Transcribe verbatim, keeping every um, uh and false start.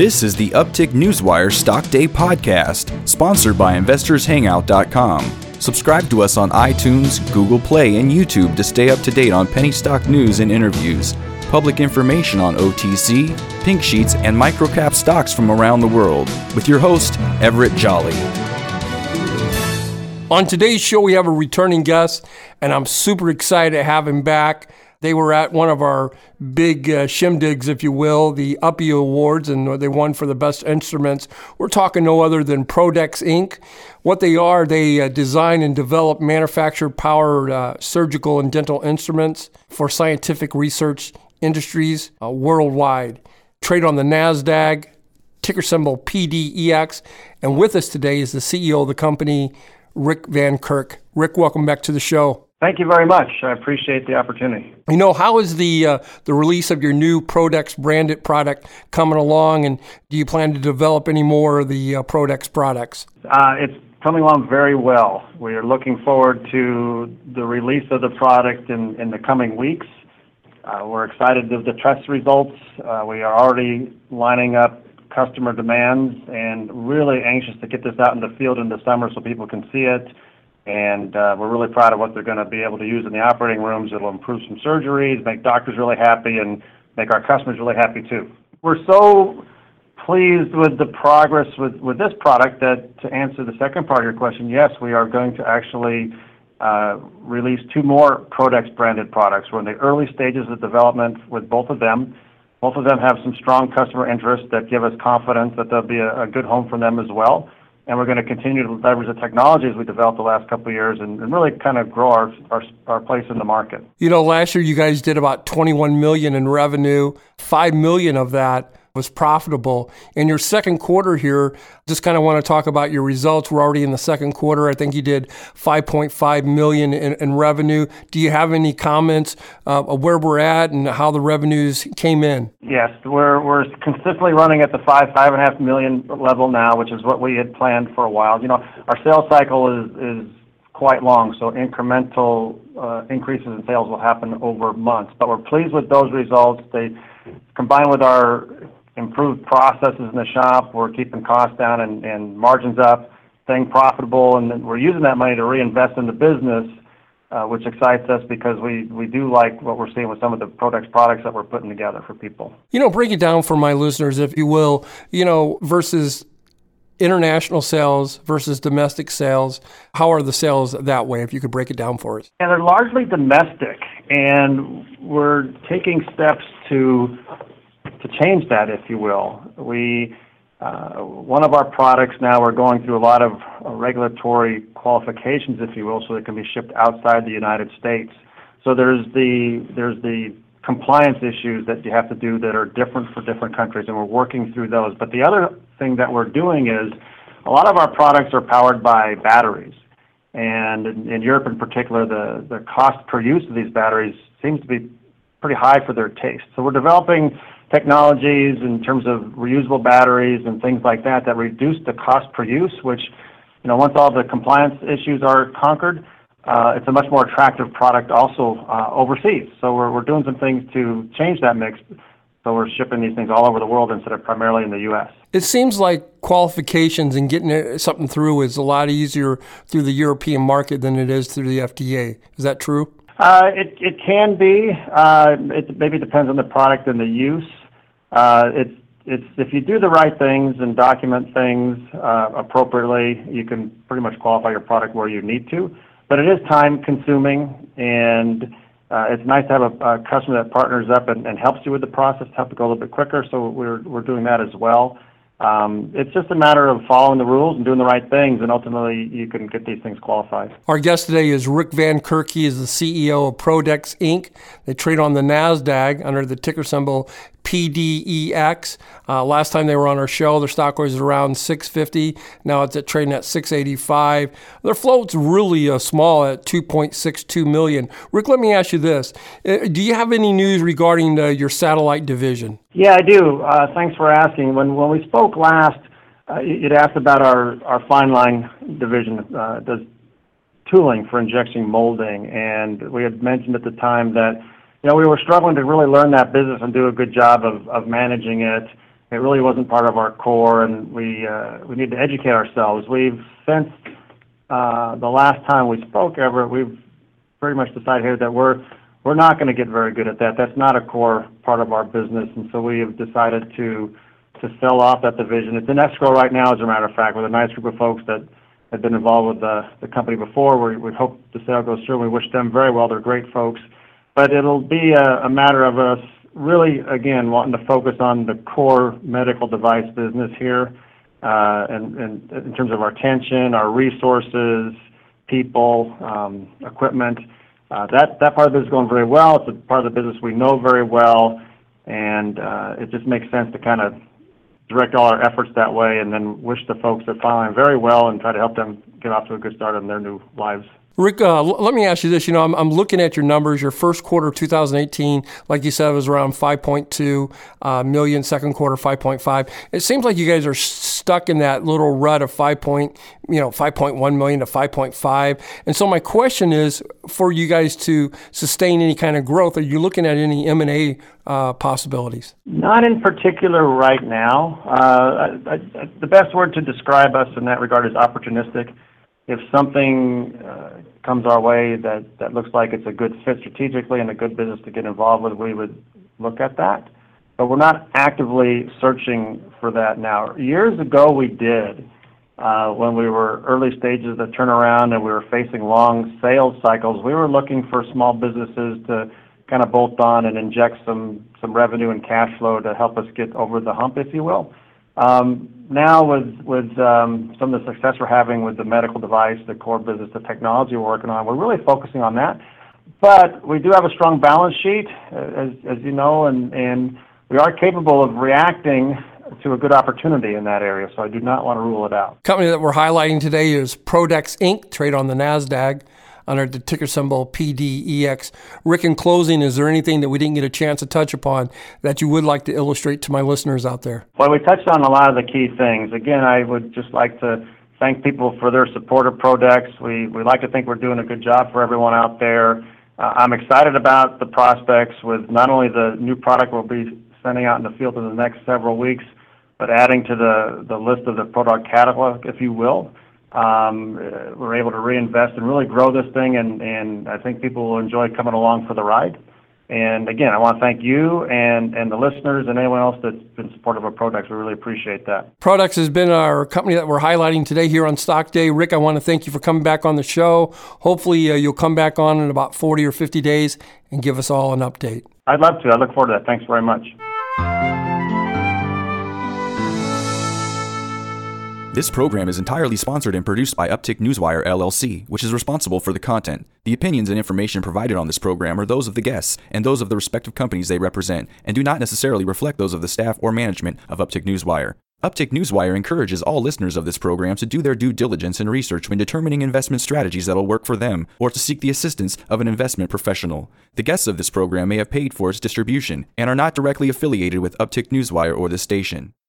This is the Uptick Newswire Stock Day podcast, sponsored by investors hangout dot com. Subscribe to us on iTunes, Google Play, and YouTube to stay up to date on penny stock news and interviews, public information on O T C, pink sheets, and microcap stocks from around the world, with your host, Everett Jolly. On today's show, we have a returning guest, and I'm super excited to have him back. They were at one of our big uh, shindigs, if you will, the U P I Awards, and they won for the best instruments. We're talking no other than Prodex Incorporated. What they are, they uh, design and develop manufactured powered uh, surgical and dental instruments for scientific research industries uh, worldwide. Trade on the NASDAQ, ticker symbol P D E X. And with us today is the C E O of the company, Rick Van Kirk. Rick, welcome back to the show. Thank you very much. I appreciate the opportunity. You know, how is the uh, the release of your new Prodex branded product coming along, and do you plan to develop any more of the uh, Prodex products? Uh, it's coming along very well. We are looking forward to the release of the product in, in the coming weeks. Uh, we're excited with the test results. Uh, we are already lining up customer demands and really anxious to get this out in the field in the summer so people can see it. And uh, we're really proud of what they're going to be able to use in the operating rooms. It'll improve some surgeries, make doctors really happy, and make our customers really happy too. We're so pleased with the progress with, with this product that, to answer the second part of your question, yes, we are going to actually uh, release two more Prodex branded products. We're in the early stages of development with both of them. Both of them have some strong customer interests that give us confidence that there'll be a, a good home for them as well. And we're going to continue to leverage the technologies we developed the last couple of years and, and really kind of grow our, our our place in the market. You know, last year you guys did about twenty-one million dollars in revenue. five million dollars of that was profitable. In your second quarter here, just kind of want to talk about your results. We're already in the second quarter. I think you did five point five million dollars in, in revenue. Do you have any comments uh, of where we're at and how the revenues came in? Yes, we're we're consistently running at the five, five and a half million level now, which is what we had planned for a while. You know, our sales cycle is is quite long, so incremental uh, increases in sales will happen over months. But we're pleased with those results. They combined with our improved processes in the shop, we're keeping costs down and, and margins up, staying profitable, and then we're using that money to reinvest in the business, uh, which excites us because we, we do like what we're seeing with some of the Prodex products that we're putting together for people. You know, break it down for my listeners, if you will, you know, versus international sales versus domestic sales. How are the sales that way, if you could break it down for us? Yeah, they're largely domestic, and we're taking steps to to change that, if you will. We, uh, one of our products now, we're going through a lot of uh, regulatory qualifications, if you will, so it can be shipped outside the United States. So there's the there's the compliance issues that you have to do that are different for different countries, and we're working through those. But the other thing that we're doing is a lot of our products are powered by batteries. And in, in Europe in particular, the, the cost per use of these batteries seems to be pretty high for their taste. So we're developing technologies in terms of reusable batteries and things like that that reduce the cost per use, which, you know, once all the compliance issues are conquered, uh, it's a much more attractive product also uh, overseas. So we're we're doing some things to change that mix. So we're shipping these things all over the world instead of primarily in the U S. It seems like qualifications and getting something through is a lot easier through the European market than it is through the F D A. Is that true? Uh, it it can be. Uh, it maybe depends on the product and the use. Uh, it's it's if you do the right things and document things uh, appropriately, you can pretty much qualify your product where you need to. But it is time consuming, and uh, it's nice to have a, a customer that partners up and, and helps you with the process to help it go a little bit quicker. So we're we're doing that as well. Um, it's just a matter of following the rules and doing the right things, and ultimately you can get these things qualified. Our guest today is Rick Van Kirk. He is the C E O of Prodex Incorporated. They trade on the NASDAQ under the ticker symbol P D E X. Uh, last time they were on our show, their stock was around six fifty. Now it's at trading at six eighty-five. Their float's really uh, small at two point six two million. Rick, let me ask you this. Uh, do you have any news regarding uh, your satellite division? Yeah, I do. Uh, thanks for asking. When when we spoke last, uh, you'd asked about our, our fine line division, uh, does tooling for injection molding, and we had mentioned at the time that, you know, we were struggling to really learn that business and do a good job of, of managing it. it really wasn't part of our core, and we uh, we need to educate ourselves. We've since uh, the last time we spoke ever, we've pretty much decided here that we're we're not going to get very good at that. That's not a core part of our business, and so we have decided to to sell off that division. It's in escrow right now, as a matter of fact, with a nice group of folks that have been involved with the, the company before. We, we hope the sale goes through, and we wish them very well. They're great folks. But it'll be a, a matter of us really, again, wanting to focus on the core medical device business here, uh, and, and in terms of our attention, our resources, people, um, equipment. Uh, that, that part of the business is going very well. It's a part of the business we know very well, and uh, it just makes sense to kind of direct all our efforts that way, and then wish the folks that following very well and try to help them get off to a good start in their new lives. Rick, uh, l- let me ask you this. You know, I'm, I'm looking at your numbers. Your first quarter of two thousand eighteen, like you said, was around five point two uh, million. Second quarter, five point five. It seems like you guys are stuck in that little rut of five point, you know, five point one million to five point five. And so my question is, for you guys to sustain any kind of growth, are you looking at any M and A uh, possibilities? Not in particular right now. Uh, I, I, the best word to describe us in that regard is opportunistic. If something uh, comes our way that, that looks like it's a good fit strategically and a good business to get involved with, we would look at that. But we're not actively searching for that now. Years ago we did, uh, when we were early stages of the turnaround and we were facing long sales cycles. We were looking for small businesses to kind of bolt on and inject some, some revenue and cash flow to help us get over the hump, if you will. Um, now with with um, some of the success we're having with the medical device, the core business, the technology we're working on, we're really focusing on that. But we do have a strong balance sheet, as as you know, and, and we are capable of reacting to a good opportunity in that area, so I do not want to rule it out. Company that we're highlighting today is Prodex Incorporated, trade on the NASDAQ under the ticker symbol P D E X. Rick, in closing, is there anything that we didn't get a chance to touch upon that you would like to illustrate to my listeners out there? Well, we touched on a lot of the key things. Again, I would just like to thank people for their support of Prodex. We, we like to think we're doing a good job for everyone out there. Uh, I'm excited about the prospects with not only the new product we'll be sending out in the field in the next several weeks, but adding to the, the list of the product catalog, if you will. Um, we're able to reinvest and really grow this thing, and, and I think people will enjoy coming along for the ride. And again, I want to thank you and, and the listeners and anyone else that's been supportive of Prodex. We really appreciate that. Prodex has been our company that we're highlighting today here on Stock Day. Rick, I want to thank you for coming back on the show. Hopefully uh, you'll come back on in about forty or fifty days and give us all an update. I'd love to. I look forward to that. Thanks very much. This program is entirely sponsored and produced by Uptick Newswire, L L C, which is responsible for the content. The opinions and information provided on this program are those of the guests and those of the respective companies they represent, and do not necessarily reflect those of the staff or management of Uptick Newswire. Uptick Newswire encourages all listeners of this program to do their due diligence and research when determining investment strategies that will work for them, or to seek the assistance of an investment professional. The guests of this program may have paid for its distribution and are not directly affiliated with Uptick Newswire or this station.